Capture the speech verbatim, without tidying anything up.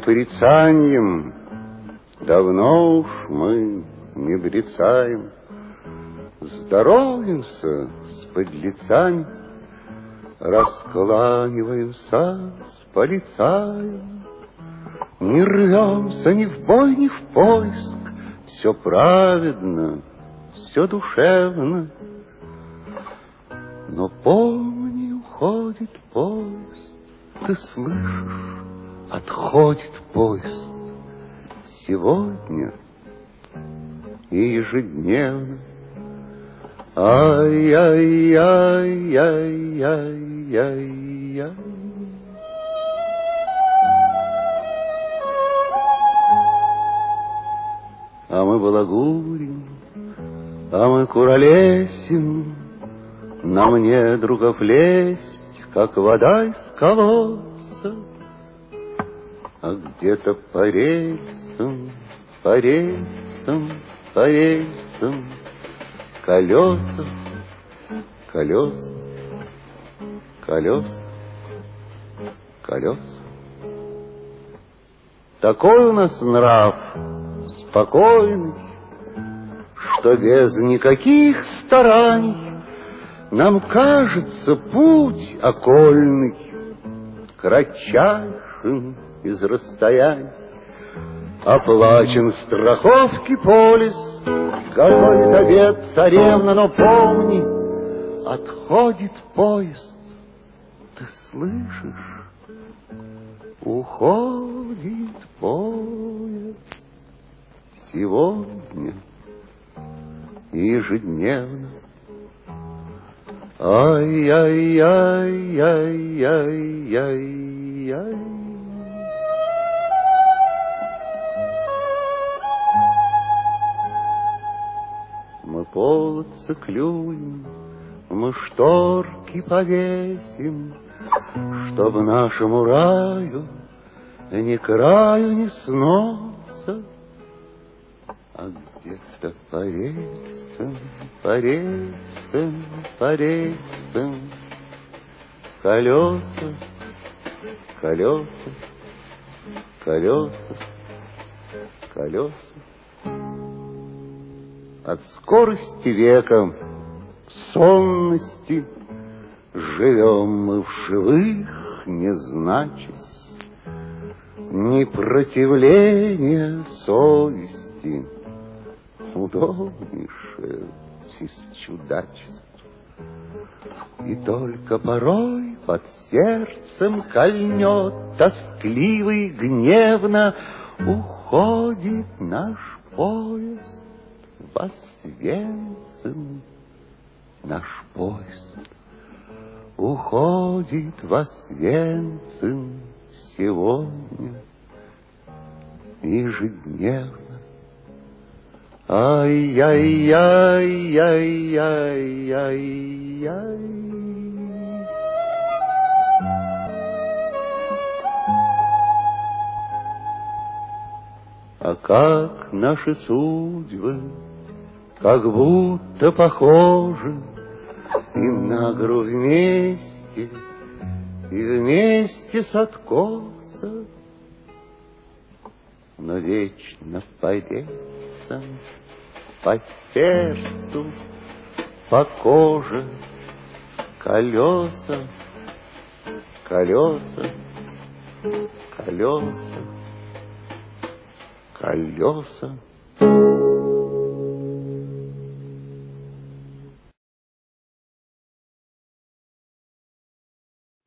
порицанием давно уж мы не брецаем. Здороваемся с подлецами, раскланиваемся с полицаем. Не рвемся ни в бой, ни в поиск, все праведно, все душевно. Но помни, уходит поезд, ты слышишь, отходит поезд. Сегодня и ежедневно. Ай-яй-яй-яй-яй-яй-яй. А мы балагурим, а мы куролесим, нам недругов лезть, как вода из колодца. А где-то по рельсам, по рельсам, по рельсам колеса, колеса, колеса, колеса. Такой у нас нрав спокойный, что без никаких стараний нам кажется путь окольный кратчайшим из расстояний. Оплачен страховки полис, готовит обед царевна, но помни, отходит поезд, ты слышишь, уходит поезд. Сегодня ежедневно. Ай-яй-яй-яй-яй-яй. Мы полотцы клюем, мы шторки повесим, чтобы нашему раю ни краю, ни сноса. А где-то по рельсам, по рельсам, по рельсам колеса, колеса, колеса, колеса. От скорости века, сонности живем мы в живых, не значась, непротивление совести, удобнейшее из чудачеств. И только порой под сердцем кольнет тоскливо и гневно уходит наш поезд в Освенцим. Наш поезд уходит в Освенцим сегодня ежедневно. Ай-яй-яй-яй-яй-яй. А как наши судьбы, как будто похожи, и на гору вместе, и вместе с откоса, но вечно по рельсам, по сердцу, по коже колеса, колеса, колеса, колеса.